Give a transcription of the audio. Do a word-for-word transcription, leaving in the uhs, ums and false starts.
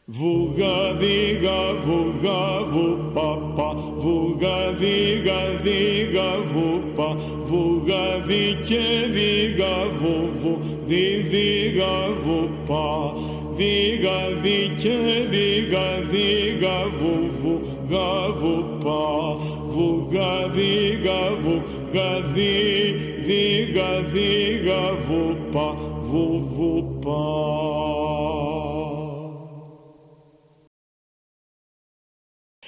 Βουγα δίγα βουγα βουπαπα, βουγα δίγα δίγα βουπα, βουγα δι και δίγα βουβου, δι δίγα βουπα, δίγα δι και δίγα δίγα βουβου, γα βουπα, βουγα δίγα βουγα δι, δίγα δίγα βουπα, βουβουπα.